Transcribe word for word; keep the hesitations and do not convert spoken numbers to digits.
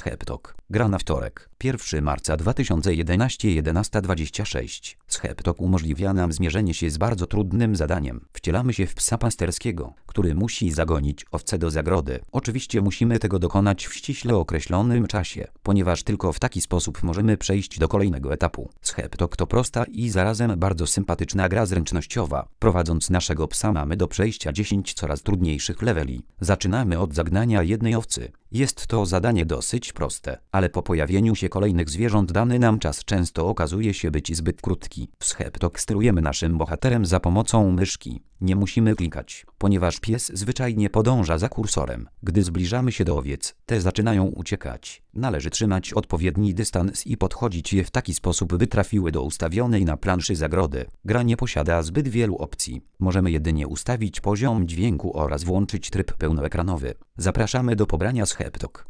Scheptok. Gra na wtorek, pierwszego marca dwa tysiące jedenastego, jedenasta dwadzieścia sześć. Scheptok umożliwia nam zmierzenie się z bardzo trudnym zadaniem. Wcielamy się w psa pasterskiego, który musi zagonić owce do zagrody. Oczywiście musimy tego dokonać w ściśle określonym czasie, ponieważ tylko w taki sposób możemy przejść do kolejnego etapu. Scheptok to prosta i zarazem bardzo sympatyczna gra zręcznościowa. Prowadząc naszego psa mamy do przejścia dziesięć coraz trudniejszych leveli. Zaczynamy od zagnania jednej owcy. Jest to zadanie dosyć proste, ale po pojawieniu się kolejnych zwierząt dany nam czas często okazuje się być zbyt krótki. W Scheptok sterujemy naszym bohaterem za pomocą myszki. Nie musimy klikać, ponieważ pies zwyczajnie podąża za kursorem. Gdy zbliżamy się do owiec, te zaczynają uciekać. Należy trzymać odpowiedni dystans i podchodzić je w taki sposób, by trafiły do ustawionej na planszy zagrody. Gra nie posiada zbyt wielu opcji. Możemy jedynie ustawić poziom dźwięku oraz włączyć tryb pełnoekranowy. Zapraszamy do pobrania Scheptok.